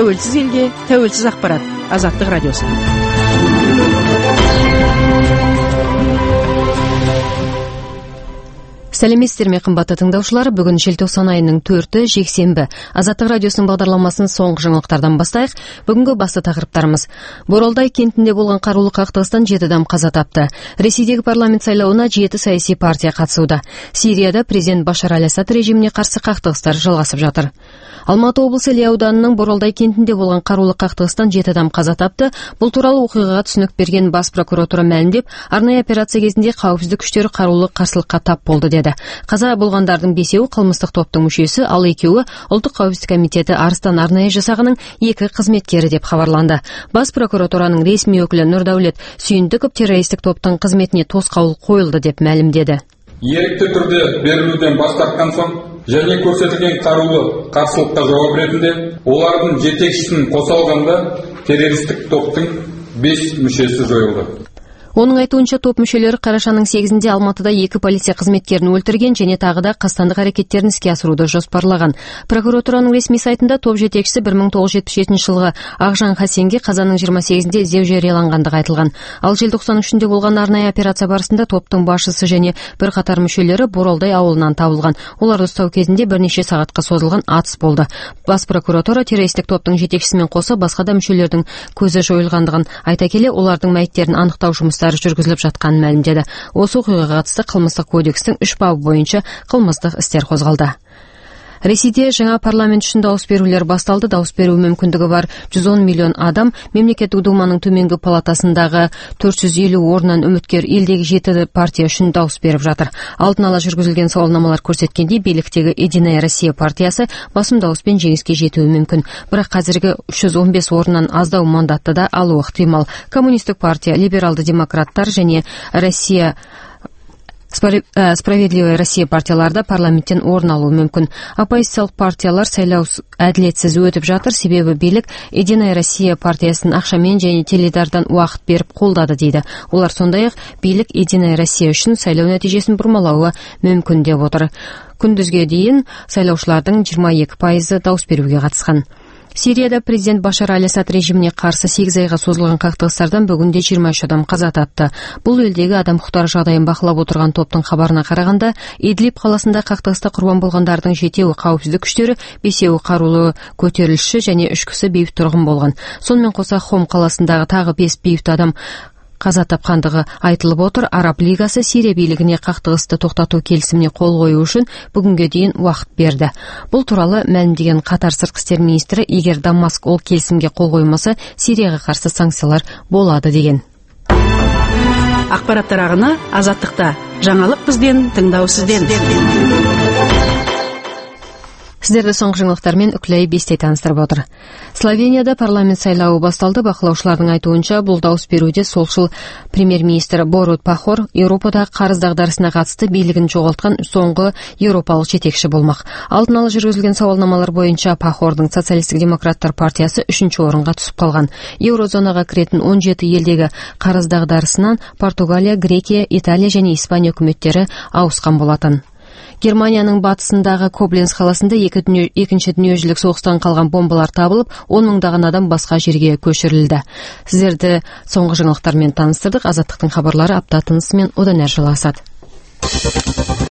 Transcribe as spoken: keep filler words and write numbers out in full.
тәуелсіз елге, тәуелсіз ақпарат. Азаттық радиосы. Сәлеметсіздер ме, қымбатты тыңдаушылар. Бүгін желтоқсан айының төрті жексенбі. Азаттық радиосының бағдарламасын соңғы жаңалықтардан бастайық. Бүгінгі басты тақырыптарымыз: Боралдай кентінде болған қарулы қақтығыстан жеті адам қаза тапты. Ресейдегі парламент сайлауына жеті саяси партия қатысуда. Сирияда президент Башар аль-Асад режиміне қарсы қақтығыстар жалғасып жатыр. Алматы облысы Іле ауданының Боралдай кентінде болған қарулы қақтығыстан жеті адам қаза тапты. Бұл туралы оқиғаға түсінік берген бас прокуратура мәлімдеп, арнайы операция кезінде қауіпсіздік күштері қарулы қарсылыққа тап болды деді. Қаза болғандардың бесеуі қылмыстық топтың мүшесі, ал екеуі Ұлттық қауіпсіздік комитеті Арыстан арнайы жасағының екі қызметкері деп хабарланды. Бас прокуратураның ресми өкілі Нұрдәулет Сүйіндіков террористік топтың қызметіне тосқауыл қойылды деп мәлімдеді. Ерікті түрде берілуден бас тартқан соң және көрсетілген қарулы қарсылыққа жауап ретінде олардың жетекшісін қоса алғанда террористік топтың бес мүшесі жойылды. Оның айтуынша топ мүшелері қарашаның сегізінде Алматыда екі полиция қызметкерін өлтірген және тағы да қастандық әрекеттерін іске асыруды жоспарлаған. Прокуратураның ресми сайтында топ жетекшісі бір мың тоғыз жүз жетпіс жетінші жылғы Ақжан Хасенге қазанның жиырма сегізінде іздеу жарияланғандығы айтылған. Ал желтоқсан үшінде болған арнайы операция барысында топтың басшысы және бірқатар мүшелері Боралдай ауылынан табылған. Оларды ұстау кезінде бірнеше сағатқа созылған атыс болды. Бас прокуратура террористік топтың жетекшісімен қоса басқа да мүшелердің көзі жойылғандығын айта келе, олардың мәйіттерін анықтау жұмыстары жүргізіліп жатқанын мәлімдеді. Осы оқиғаға қатысты қылмыстық кодекстің үш бабы бойынша қылмыстық істер қозғалды. Ресейде жаңа парламент үшін дауыс берулер басталды. Дауыс беру мүмкіндігі бар жүз он миллион адам мемлекеттік думаның төменгі палатасындағы төрт жүз елу орыннан үміткер елдегі жеті партия үшін дауыс беріп жатыр. Алдын ала жүргізілген сауалнамалар көрсеткендей, биліктегі Единая Россия партиясы басым дауыспен жеңіске жетуі мүмкін. Бірақ қазіргі үш жүз он бес орыннан аздау мандатты да алуы ықтимал. Коммунистік партия, либералды демократтар және Россия Справедливая Россия партияларда парламенттен орын алуы мүмкін. Оппозициялық партиялар сайлау әділетсіз өтіп жатыр, себебі билік Единая Россия партиясын ақшамен және теледидардан уақыт беріп қолдады дейді. Олар сондай-ақ билік Единая Россия үшін сайлау нәтижесін бұрмалауы мүмкін деп отыр. Күндізге дейін сайлаушылардың жиырма екі пайызы дауыс беруге қатысқан. Сирияда президент Башар аль-Асад режиміне қарсы сегіз айға созылған қақтығыстардан бүгінде жиырма үш адам қаза тапты. Бұл елдегі адам құқықтары жағдайын бақылап отырған топтың хабарына қарағанда, Идлиб қаласында қақтығыста құрбан болғандардың жетеуі қауіпсіздік күштері, бесеуі қарулы көтерілісші және үш кісі бейбіт тұрғын болған. Сонымен қоса Хом қаласындағы тағы бес бейбіт адам қаза тапқандығы айтылып отыр. Араб лигасы Сирия билігіне қақтығысты тоқтату келісіміне қол қою үшін бүгінге дейін уақыт берді. Бұл туралы мәлімдеген Қатар сыртқы істер министрі, егер Дамаск ол келісімге қол қоймаса, Сирияға қарсы санкциялар болады деген. Ақпараттар ағыны Азаттықта. Жаңалық бізден, тыңдау сізден. Сіздерді соңғы жаңалықтармен Үкілей Бестей таныстырып отыр. Словенияда парламент сайлауы басталды. Бақылаушылардың айтуынша, бұл дауыс беруде солшыл премьер-министр Борут Пахор Еуропадағы қарыз дағдарысына қатысты билігін жоғалтқан соңғы еуропалық жетекші болмақ. Алдын ала жүргізілген сауалнамалар бойынша Пахордың социалистік демократтар партиясы үшінші орынға түсіп қалған. Еурозонаға кіретін он жеті елдегі қарыз дағдарысынан Португалия, Грекия, Италия және Испания үкіметтері ауысқан болатын. Германияның батысындағы Кобленц қаласында екі дүние, екінші дүниежүзілік соғыстан қалған бомбалар табылып, он мыңдаған адам басқа жерге көшірілді. Сіздерді соңғы жаңалықтармен таныстырдық. Азаттықтың хабарлары апта тынысымен одан әрі жалғасады.